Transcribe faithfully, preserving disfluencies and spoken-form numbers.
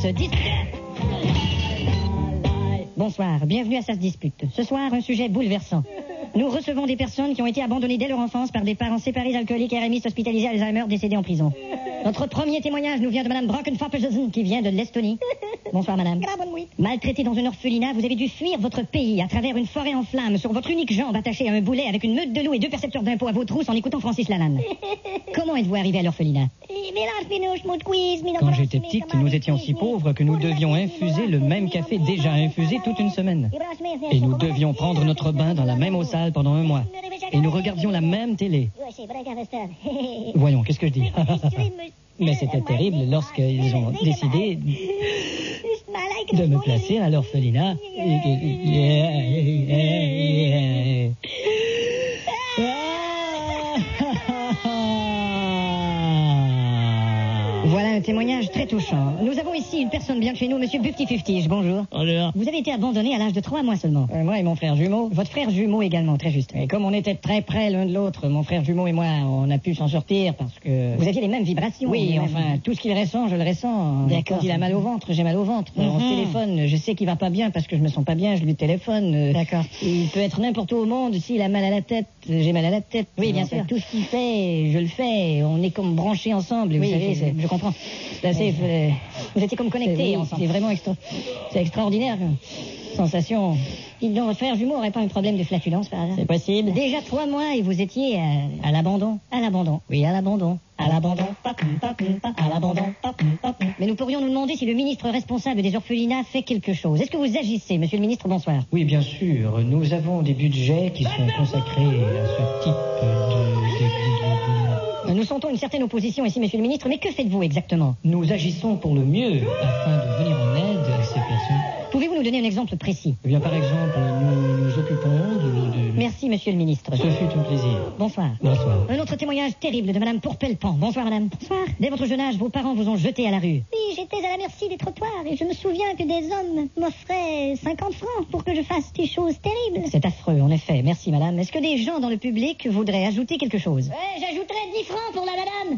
se dispute. Bonsoir, bienvenue à Ça se dispute. Ce soir, un sujet bouleversant. Nous recevons des personnes qui ont été abandonnées dès leur enfance par des parents séparés alcooliques et R M I hospitalisés à Alzheimer décédés en prison. Notre premier témoignage nous vient de Madame Brockenfappersen qui vient de l'Estonie. Bonsoir Madame. Maltraitée dans un orphelinat, vous avez dû fuir votre pays à travers une forêt en flammes sur votre unique jambe attachée à un boulet avec une meute de loups et deux percepteurs d'impôts à vos trousses en écoutant Francis Lalanne. Comment êtes-vous arrivé à l'orphelinat? Quand j'étais petite, nous étions si pauvres que nous devions infuser le même café déjà infusé toute une semaine. Et nous devions prendre notre bain dans la même eau sale pendant un mois. Et nous regardions la même télé. Voyons, qu'est-ce que je dis? Mais c'était terrible lorsqu'ils ont décidé de me placer à l'orphelinat. Voilà un témoignage très touchant. Nous avons ici une personne bien de chez nous, Monsieur Bufty-Fufty. Bonjour. Bonjour. Vous avez été abandonné à l'âge de trois mois seulement. Euh, moi et mon frère jumeau. Votre frère jumeau également, très juste. Et comme on était très près l'un de l'autre, mon frère jumeau et moi, on a pu s'en sortir parce que... Vous aviez les mêmes vibrations. Oui, même... enfin, tout ce qu'il ressent, je le ressens. D'accord. Quand il a mal au ventre, j'ai mal au ventre. Mm-hmm. On se téléphone, je sais qu'il va pas bien parce que je me sens pas bien, je lui téléphone. D'accord. Il peut être n'importe où au monde, s'il a mal à la tête, j'ai mal à la tête. Oui, bien en fait, sûr. Tout ce qu'il fait, je le fais. On est comme branchés ensemble, Oui, vous savez. je, c'est... je comprends. C'est assez... euh, Vous étiez comme connectés oui, ensemble. c'est vraiment extra... c'est extraordinaire. Sensation. Dites donc, votre frère jumeau aurait pas un problème de flatulence par hasard? C'est possible. Déjà trois mois et vous étiez à, À l'abandon. à l'abandon. Oui, à l'abandon. À l'abandon, à l'abandon. Mais nous pourrions nous demander si le ministre responsable des orphelinats fait quelque chose. Est-ce que vous agissez, monsieur le ministre? Bonsoir. Oui, bien sûr. Nous avons des budgets qui sont consacrés à ce type de... de, de, de... Nous sentons une certaine opposition ici, monsieur le ministre, mais que faites-vous exactement? Nous agissons pour le mieux afin de venir en aide à ces personnes. Pouvez-vous nous donner un exemple précis? Eh bien, par exemple, nous nous occupons de... de... Merci, monsieur le ministre. Ce fut un plaisir. Bonsoir. Bonsoir. Un autre témoignage terrible de madame Pourpelpan. Bonsoir, madame. Bonsoir. Dès votre jeune âge, vos parents vous ont jeté à la rue. Oui, j'étais à la merci des trottoirs et je me souviens que des hommes m'offraient cinquante francs pour que je fasse des choses terribles. C'est affreux, en effet. Merci, madame. Est-ce que des gens dans le public voudraient ajouter quelque chose? Ouais, j'ajouterais dix francs pour la madame.